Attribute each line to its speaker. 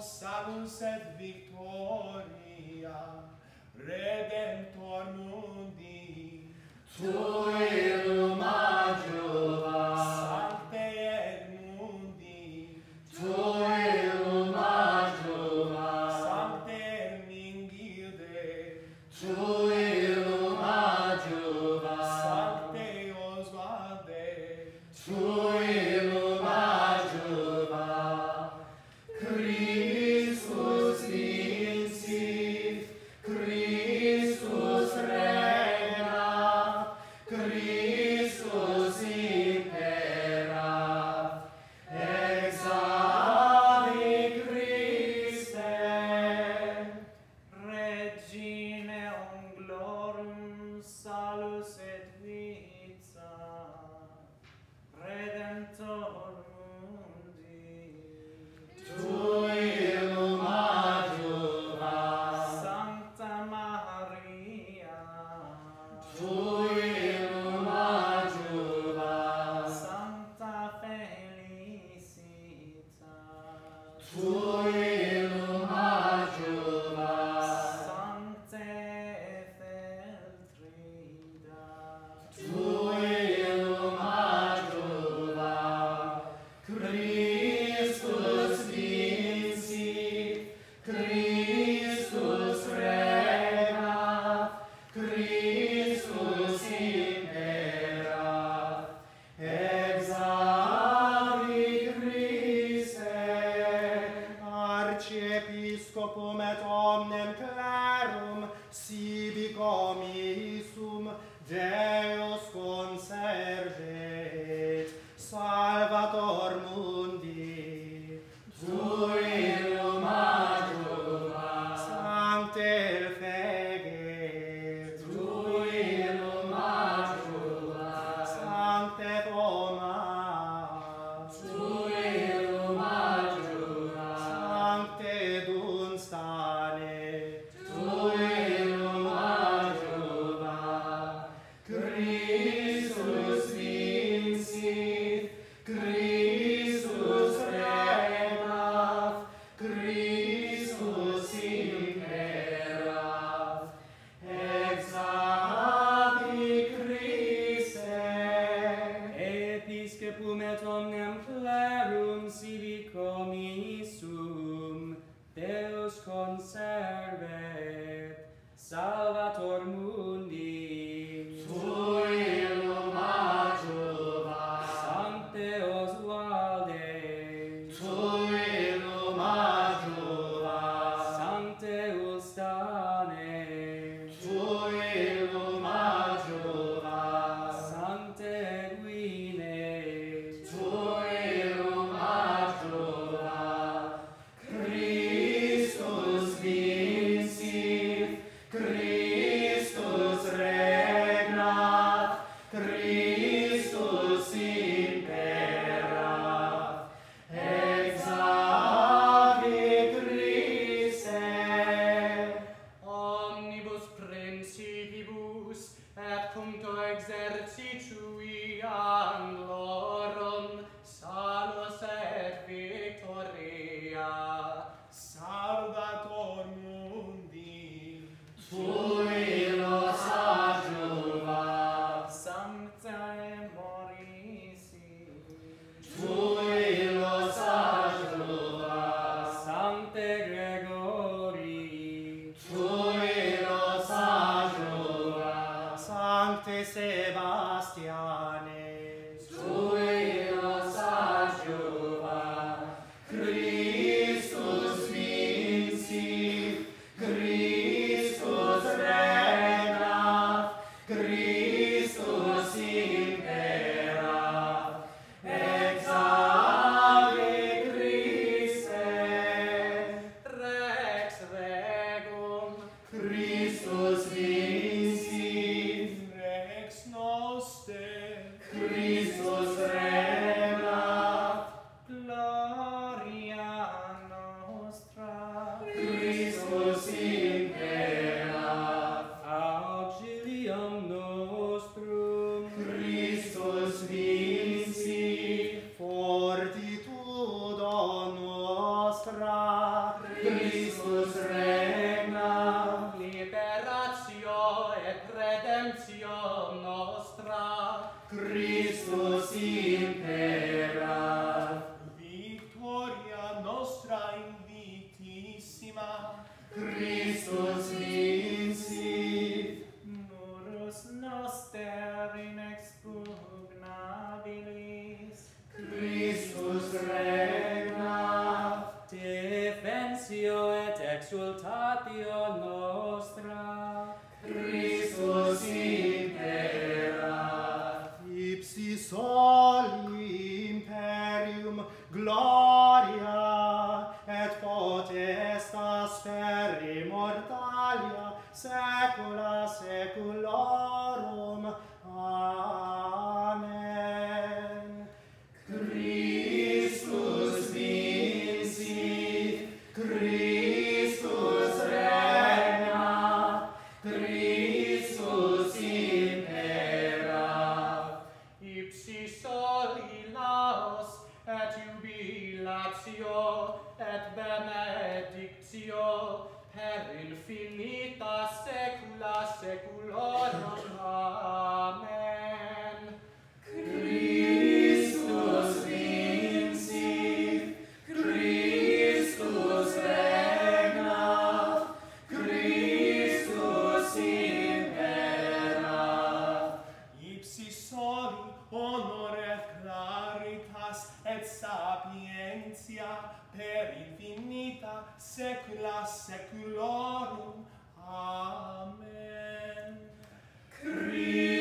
Speaker 1: salus et victoria, Redemptor mundi.
Speaker 2: Tui luma juva,
Speaker 1: Sancte Edmundi.
Speaker 2: Tui luma juva,
Speaker 1: Sancte Ermingilde.
Speaker 2: Tui luma juva,
Speaker 1: Sancte Oswalde.
Speaker 2: Tui luma juva, Christus vincit, Christus regnat, Christus imperat, exaudi Christe.
Speaker 3: Regine Anglorum salus et vita, Redemptor mundi.
Speaker 2: Tui luma juva,
Speaker 3: Sancta Maria,
Speaker 2: Tui luma juva,
Speaker 3: Sancta Felicitas,
Speaker 2: Tui luma juva,
Speaker 3: Sancte Etheltrida,
Speaker 2: Tui luma juva, Christus vincit, Christus regnat, Christus imperat, exaudi Christe.
Speaker 1: Archiepiscopum et omnem clarum sibi commissum Deus conservet, Salvator mundi.
Speaker 2: Tui luma juva,
Speaker 1: Sancte Elfege.
Speaker 2: Tui luma juva,
Speaker 1: Sancte Thomas.
Speaker 2: Tui luma juva,
Speaker 1: Sancte Dunstane.
Speaker 2: Tui luma juva, Christus vincit, Christus regnat, Christus imperat, exaudi Christe.
Speaker 3: Episcopum et omnem clarum sibi commissum Deus conservet, Salvator mundi.
Speaker 2: Tui luma juva,
Speaker 3: Sancte Oswalde,
Speaker 2: Tui luma juva,
Speaker 3: Sancte Ulstane,
Speaker 2: Tui luma juva,
Speaker 3: Sancte Edwine,
Speaker 2: Tui luma juva, Christus vincit,
Speaker 1: Christus vincit.
Speaker 2: Murus noster inexpugnabilis.
Speaker 1: Christus regnat.
Speaker 3: Defensio et exultatio nostra.
Speaker 1: Christus imperat. Ipsi soli imperium gloria et potestas per immortalia saecula saeculorum. Amen. Christus vincit. Christus regnat. Christus imperat.
Speaker 2: Ipsi soli laus et jubilatio et benedictio per infinita saecula saeculorum. Amen.
Speaker 1: Christus vincit. Christus regnat. Christus imperat.
Speaker 4: Ipsi soli honor et claritas et sapientia per infinita saecula saeculorum. Amen.
Speaker 1: Christus